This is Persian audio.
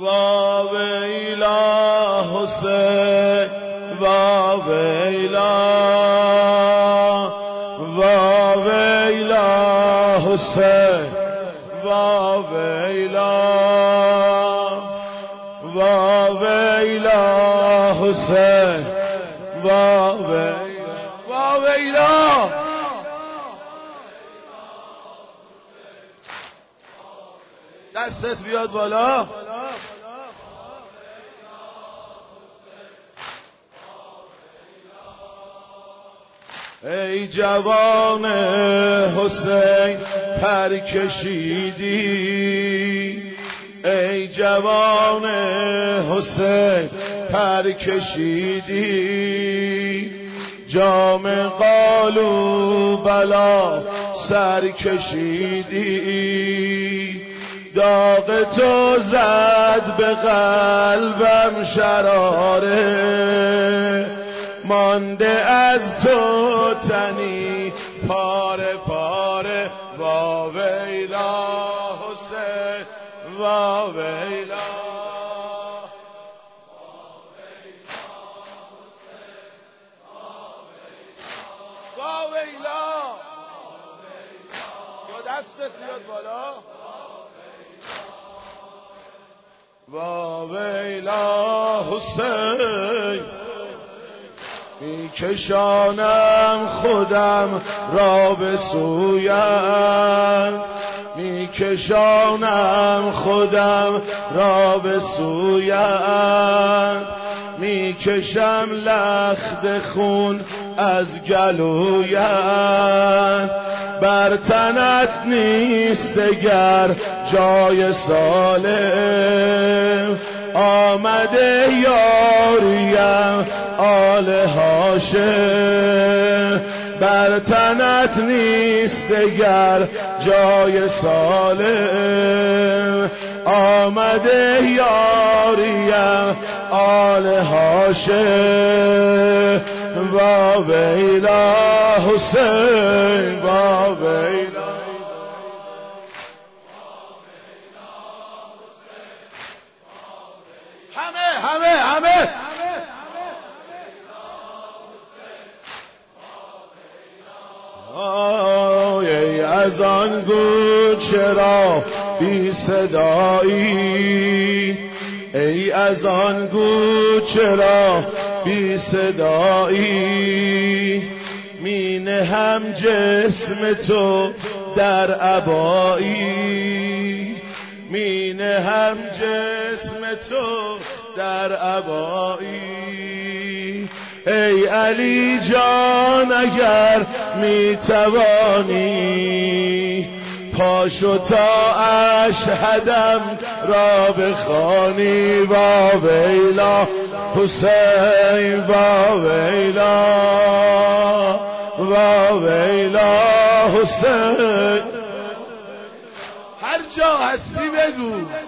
وا ویلا حسین وا ویلا وا ویلا حسین وا ویلا وا ویلا حسین وا ویلا دستت بیاد بالا. ای جوان حسین پر کشیدی، ای جوان حسین پر کشیدی، جام قالو بلا سر کشیدی، داغ تو زد به قلبم شراره، مانده از تو تنی پاره پاره، وا ویلا حسین وا ویلا وا ویلا. با دستت بیاد بالا. وا ویلا حسین میکشانم خودم را به سویت، میکشانم خودم را به سویت، میکشم لخت خون از گلویت، بر تنت نیست دگر جای سالم، آمده یاریم آل هاشم، بر تنت نیست دگر جای سالم، آمده یاریم آل هاشم، وا ویلا حسین وا ویلا. همه ای از آن گو چرا بی صدایی، ای از آن گو چرا بی صدایی، می نهم جسم تو در عبایی، می نهم جسم تو در عبایی، ای علی جان اگر می توانی پاشو تا اشهدم را بخوانی، وا ویلا حسین وا ویلا وا ویلا حسین. هر جا هستی بگو.